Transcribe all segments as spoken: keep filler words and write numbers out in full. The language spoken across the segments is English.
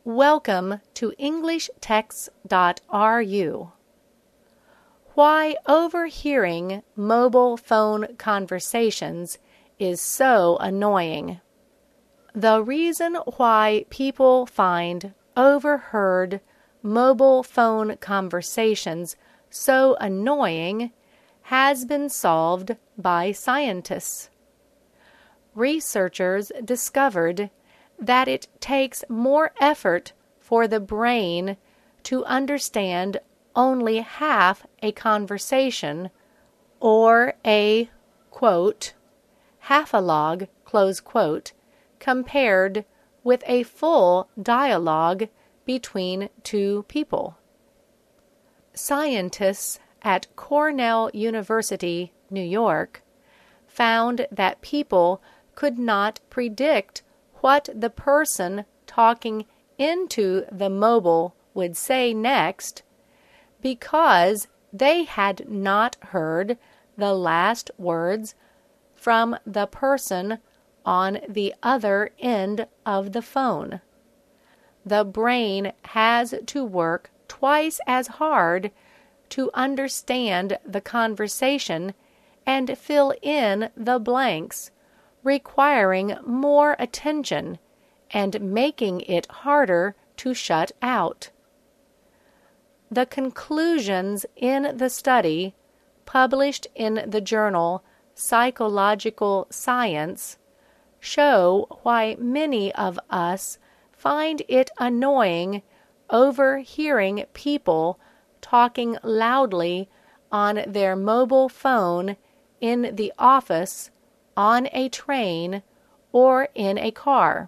Welcome to English Text dot R U. Why overhearing mobile phone conversations is so annoying. The reason why people find overheard mobile phone conversations so annoying has been solved by scientists. Researchers discovered that it takes more effort for the brain to understand only half a conversation, or a, quote, half-a-log, close quote, compared with a full dialogue between two people. Scientists at Cornell University, New York, found that people could not predict what the person talking into the mobile would say next because they had not heard the last words from the person on the other end of the phone. The brain has to work twice as hard to understand the conversation and fill in the blanks, requiring more attention and making it harder to shut out. The conclusions in the study, published in the journal Psychological Science, show why many of us find it annoying overhearing people talking loudly on their mobile phone in the office, on a train, or in a car.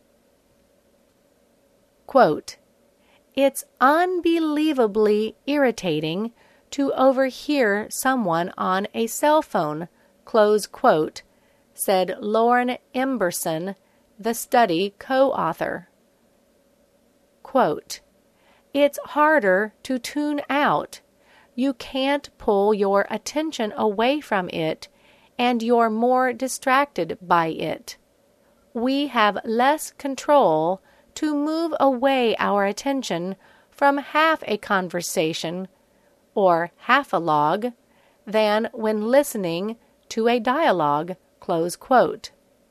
Quote, "It's unbelievably irritating to overhear someone on a cell phone," close quote, said Lauren Emberson, the study co-author. Quote, "It's harder to tune out. You can't pull your attention away from it, and you're more distracted by it. We have less control to move away our attention from half a conversation, or half a log, than when listening to a dialogue," close quote.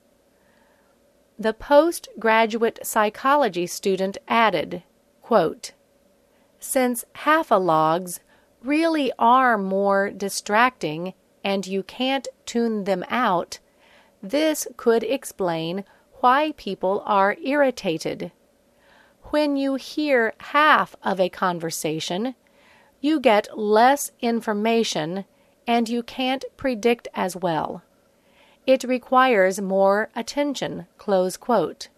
The postgraduate psychology student added, quote, "Since half-a-logs really are more distracting and you can't tune them out, this could explain why people are irritated. When you hear half of a conversation, you get less information and you can't predict as well. It requires more attention," close quote.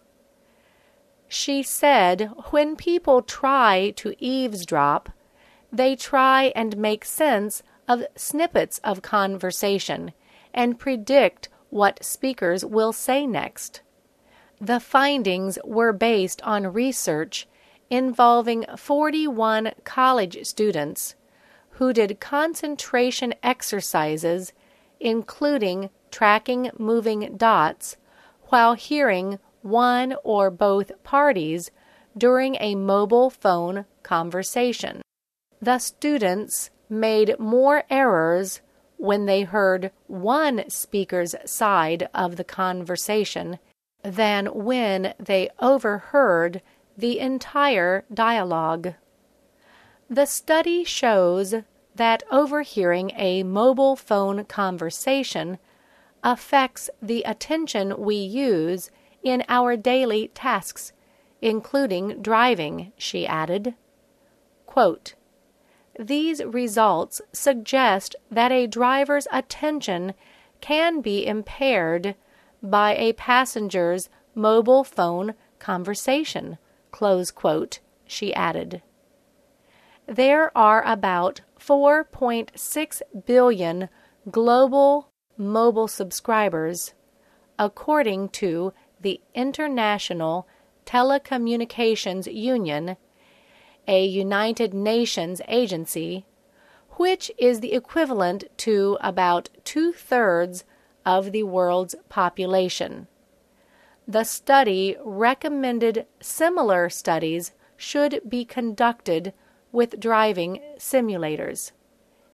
She said when people try to eavesdrop, they try and make sense of snippets of conversation and predict what speakers will say next. The findings were based on research involving forty-one college students who did concentration exercises, including tracking moving dots, while hearing one or both parties during a mobile phone conversation. The students made more errors when they heard one speaker's side of the conversation than when they overheard the entire dialogue. The study shows that overhearing a mobile phone conversation affects the attention we use in our daily tasks, including driving, she added. Quote, "These results suggest that a driver's attention can be impaired by a passenger's mobile phone conversation," close quote, she added. There are about four point six billion global mobile subscribers, according to the International Telecommunications Union, a United Nations agency, which is the equivalent to about two-thirds of the world's population. The study recommended similar studies should be conducted with driving simulators.